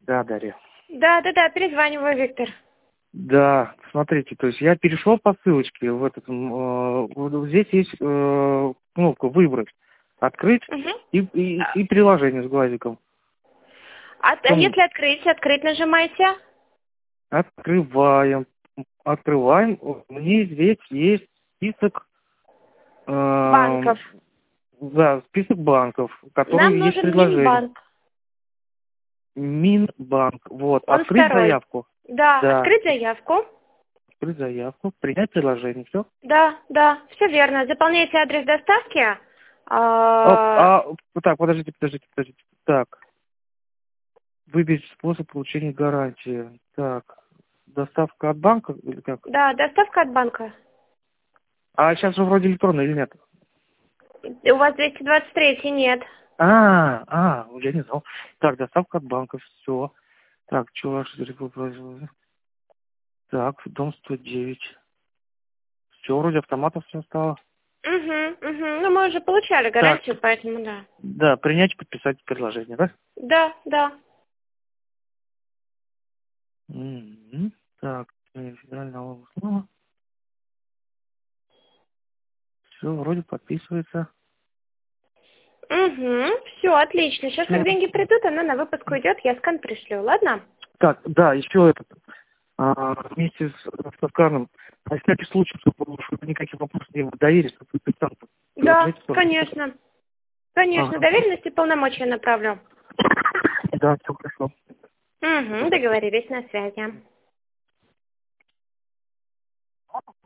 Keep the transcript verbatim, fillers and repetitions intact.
Да, Дарья. Да, да, да, перезваниваю, Виктор. Да, смотрите, то есть я перешел по ссылочке в этот, м, э, вот здесь есть э, кнопка «Выбрать», «Открыть» Угу. и, и, и приложение с глазиком. А, В а чем если открыть, открыть нажимаете? открываем, открываем, мне здесь есть список, э, Банков. да, список банков, Нам которые есть нужен предложение. Минбанк. Минбанк, вот, Он открыть второй. заявку. Да, Да, открыть заявку. открыть заявку, принять приложение, все. Да, да, все верно. Заполняйте адрес доставки. А, А, а, так, подождите, подождите, подождите. Так, выберите способ получения гарантии. Так, доставка от банка или как? да, доставка от банка. А сейчас же вроде электронная или нет? У вас двести двадцать три нет. А, а, я не знал. Так, доставка от банка, все. Так, что ваше производство? Так, дом сто девять. Все, вроде автоматов все стало. Угу, угу. Ну, мы уже получали Так, гарантию, поэтому да. да, принять, подписать предложение, да? Да, да. М, Так, э, федерального услуга. Все, вроде подписывается. Угу, все, отлично. Сейчас, как Все. деньги придут, она на выпуск уйдет, я скан пришлю, ладно? Так, да, еще этот, а, вместе с, с Карном, на всякий случай, чтобы, чтобы никаких вопросов не было, доверие, чтобы вы писали, Да, приложите тоже. конечно. Конечно, Ага. доверенность и полномочия направлю. Да, все хорошо. Угу, договорились, на связи.